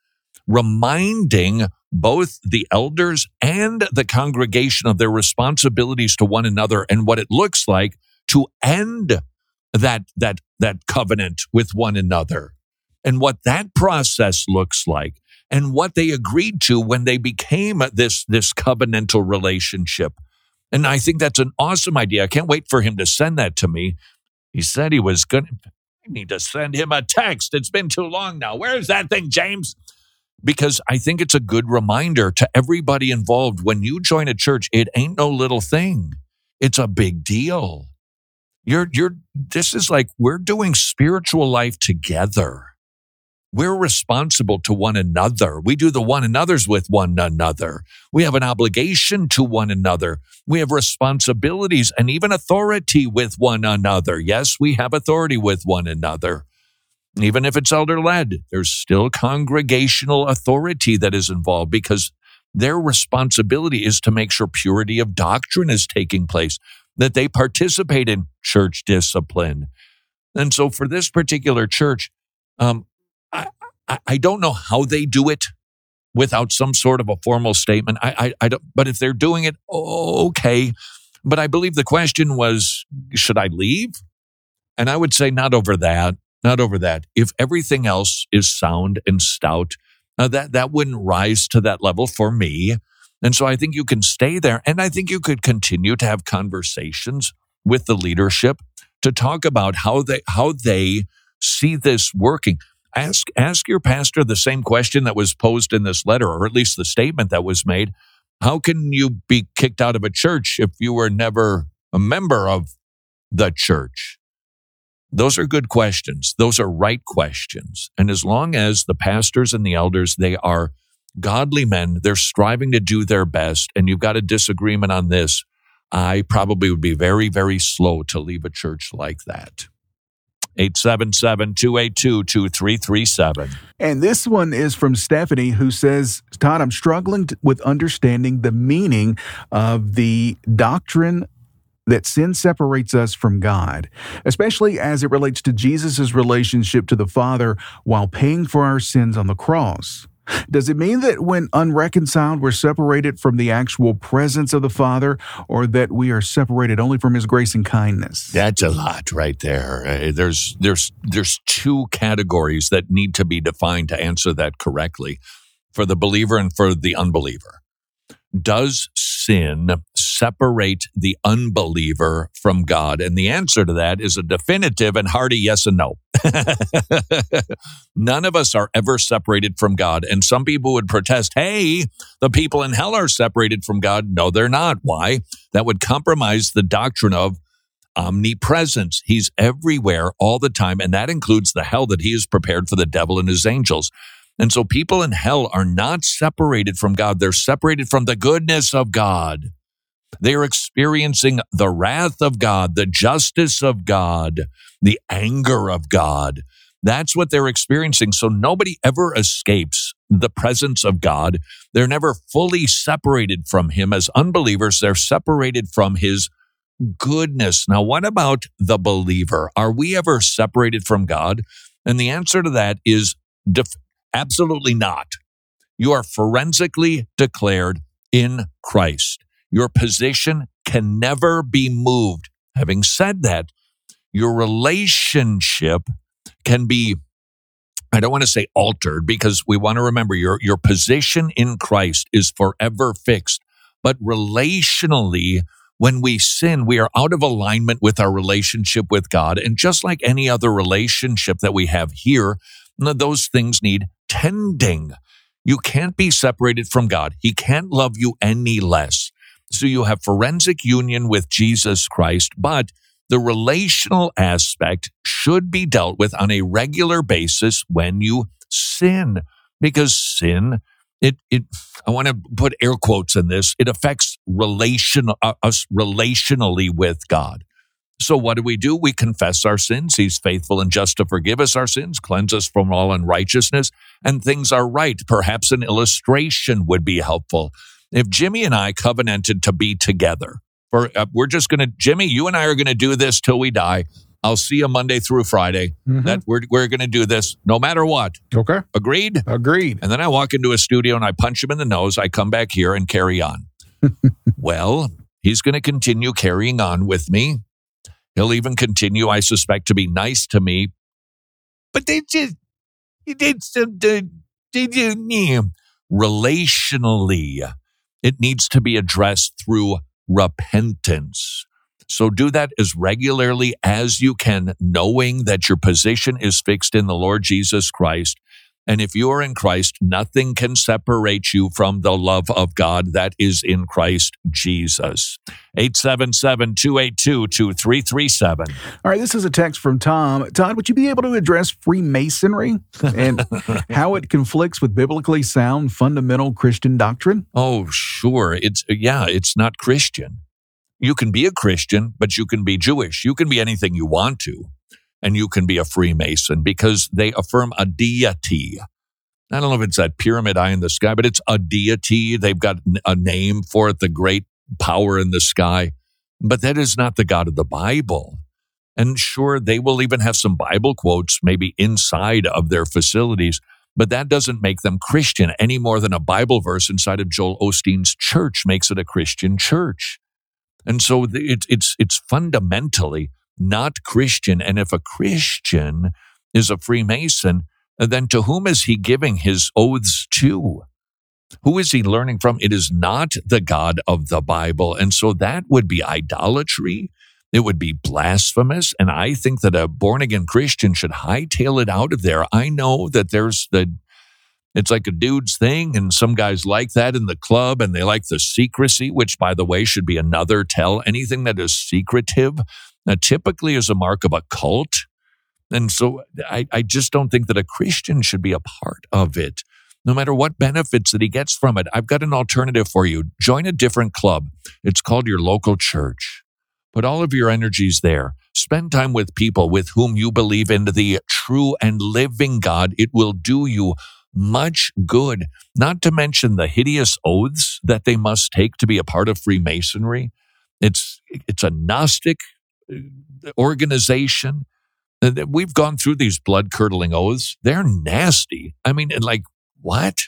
reminding both the elders and the congregation of their responsibilities to one another and what it looks like to end that that that covenant with one another. And what that process looks like, and what they agreed to when they became this, this covenantal relationship. And I think that's an awesome idea. I can't wait for him to send that to me. He said he was going to, I need to send him a text. It's been too long now. Where's that thing, James? Because I think it's a good reminder to everybody involved. When you join a church, it ain't no little thing. It's a big deal. You're, you're, this is like we're doing spiritual life together. We're responsible to one another. We do the one another's with one another. We have an obligation to one another. We have responsibilities and even authority with one another. Yes, we have authority with one another. Even if it's elder-led, there's still congregational authority that is involved because their responsibility is to make sure purity of doctrine is taking place, that they participate in church discipline. And so for this particular church, um, I, I, I don't know how they do it without some sort of a formal statement. I, I, I don't, but if they're doing it, oh, okay. But I believe the question was, should I leave? And I would say not over that, not over that. If everything else is sound and stout, uh, that, that wouldn't rise to that level for me. And so I think you can stay there. And I think you could continue to have conversations with the leadership to talk about how they, how they see this working. Ask ask your pastor the same question that was posed in this letter, or at least the statement that was made. How can you be kicked out of a church if you were never a member of the church? Those are good questions. Those are right questions. And as long as the pastors and the elders, they are godly men, they're striving to do their best, and you've got a disagreement on this, I probably would be very, very slow to leave a church like that. eight seven seven, two eight two, two three three seven. And this one is from Stephanie, who says, Todd, I'm struggling to, with understanding the meaning of the doctrine that sin separates us from God, especially as it relates to Jesus' relationship to the Father while paying for our sins on the cross. Does it mean that when unreconciled, we're separated from the actual presence of the Father, or that we are separated only from His grace and kindness? That's a lot right there. Uh, there's there's there's two categories that need to be defined to answer that correctly for the believer and for the unbeliever. Does sin separate the unbeliever from God? And the answer to that is a definitive and hearty yes and no. None of us are ever separated from God. And some people would protest, hey, the people in hell are separated from God. No, they're not. Why? That would compromise the doctrine of omnipresence. He's everywhere all the time. And that includes the hell that He has prepared for the devil and his angels. And so people in hell are not separated from God. They're separated from the goodness of God. They are experiencing the wrath of God, the justice of God, the anger of God. That's what they're experiencing. So nobody ever escapes the presence of God. They're never fully separated from him. As unbelievers, they're separated from his goodness. Now, what about the believer? Are we ever separated from God? And the answer to that is def- absolutely not. You are forensically declared in Christ. Your position can never be moved. Having said that, your relationship can be, I don't want to say altered, because we want to remember your, your position in Christ is forever fixed. But relationally, when we sin, we are out of alignment with our relationship with God. And just like any other relationship that we have here, those things need tending. You can't be separated from God. He can't love you any less. So you have forensic union with Jesus Christ, but the relational aspect should be dealt with on a regular basis when you sin, because sin, it, it, I want to put air quotes in this, it affects relation, uh, us relationally with God. So what do we do? We confess our sins. He's faithful and just to forgive us our sins, cleanse us from all unrighteousness, and things are right. Perhaps an illustration would be helpful. If Jimmy and I covenanted to be together, for uh, we're just going to, Jimmy, you and I are going to do this till we die. I'll see you Monday through Friday. Mm-hmm. That we're we're going to do this no matter what. Okay. Agreed? Agreed. And then I walk into a studio and I punch him in the nose. I come back here and carry on. Well, he's going to continue carrying on with me. He'll even continue, I suspect, to be nice to me. But they just, it's relationally, it needs to be addressed through repentance. So do that as regularly as you can, knowing that your position is fixed in the Lord Jesus Christ. And if you are in Christ, nothing can separate you from the love of God that is in Christ Jesus. eight seven seven, two eight two, two three three seven. All right, this is a text from Tom. Todd, would you be able to address Freemasonry and how it conflicts with biblically sound fundamental Christian doctrine? Oh, sure. It's yeah, it's not Christian. You can be a Christian, but you can be Jewish. You can be anything you want to. And you can be a Freemason because they affirm a deity. I don't know if it's that pyramid eye in the sky, but it's a deity. They've got a name for it, the great power in the sky. But that is not the God of the Bible. And sure, they will even have some Bible quotes maybe inside of their facilities, but that doesn't make them Christian any more than a Bible verse inside of Joel Osteen's church makes it a Christian church. And so it's it's it's fundamentally not Christian. And if a Christian is a Freemason, then to whom is he giving his oaths to? Who is he learning from? It is not the God of the Bible. And so that would be idolatry. It would be blasphemous. And I think that a born-again Christian should hightail it out of there. I know that there's the, it's like a dude's thing, and some guys like that in the club, and they like the secrecy, which, by the way, should be another tell. Anything that is secretive Now, typically is a mark of a cult. And so I, I just don't think that a Christian should be a part of it, no matter what benefits that he gets from it. I've got an alternative for you. Join a different club. It's called your local church. Put all of your energies there. Spend time with people with whom you believe in the true and living God. It will do you much good, not to mention the hideous oaths that they must take to be a part of Freemasonry. It's, it's a Gnostic organization. We've gone through these blood-curdling oaths. They're nasty. I mean, like, what?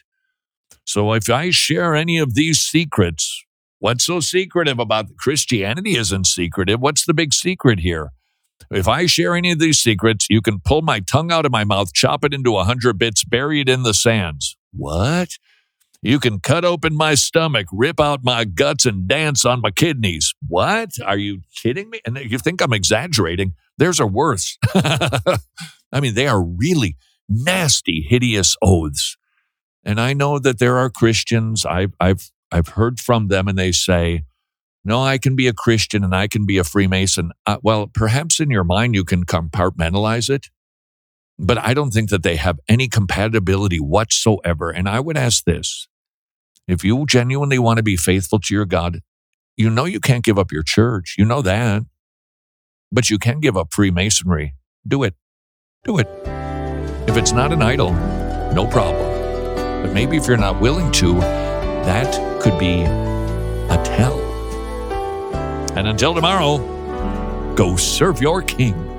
So if I share any of these secrets, what's so secretive about Christianity? Isn't secretive. What's the big secret here? If I share any of these secrets, you can pull my tongue out of my mouth, chop it into a hundred bits, bury it in the sands. What? You can cut open my stomach, rip out my guts, and dance on my kidneys. What? Are you kidding me? And you think I'm exaggerating? Theirs are worse. I mean, they are really nasty, hideous oaths. And I know that there are Christians, I've, I've, I've heard from them, and they say, no, I can be a Christian and I can be a Freemason. Uh, well, perhaps in your mind you can compartmentalize it. But I don't think that they have any compatibility whatsoever. And I would ask this, if you genuinely want to be faithful to your God, you know you can't give up your church. You know that. But you can give up Freemasonry. Do it. Do it. If it's not an idol, no problem. But maybe if you're not willing to, that could be a tell. And until tomorrow, go serve your king.